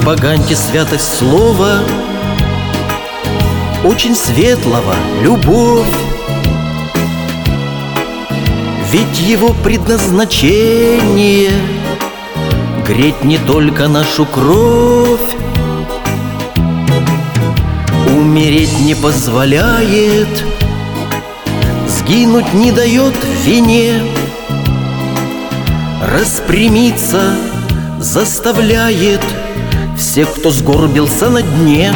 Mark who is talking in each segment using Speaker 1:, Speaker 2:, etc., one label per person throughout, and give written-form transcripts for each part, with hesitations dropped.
Speaker 1: поганьте святость слова, очень светлого любовь. Ведь его предназначение греть не только нашу кровь, умереть не позволяет, сгинуть не дает в вине, распрямиться заставляет всех, кто сгорбился на дне.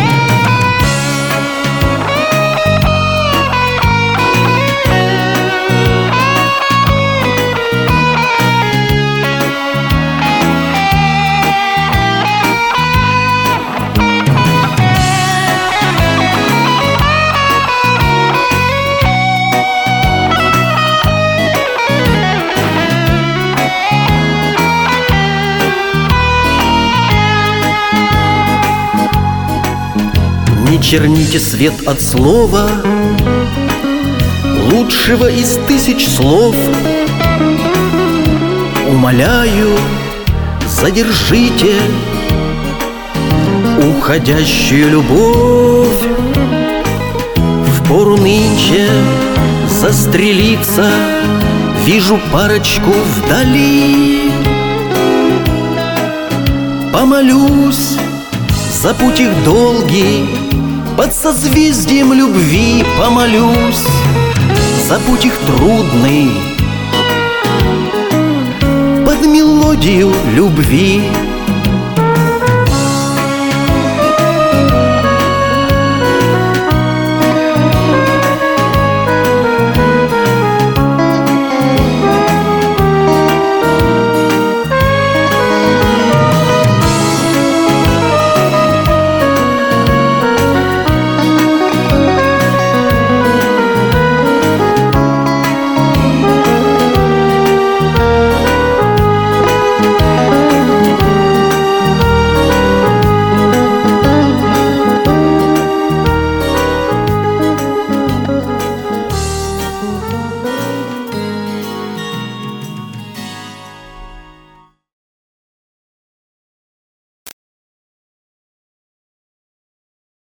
Speaker 1: Не черните свет от слова, лучшего из тысяч слов. Умоляю, задержите уходящую любовь. Впору нынче застрелиться, вижу парочку вдали. Помолюсь за путь их долгий, под созвездием любви помолюсь, за путь их трудный, под мелодию любви.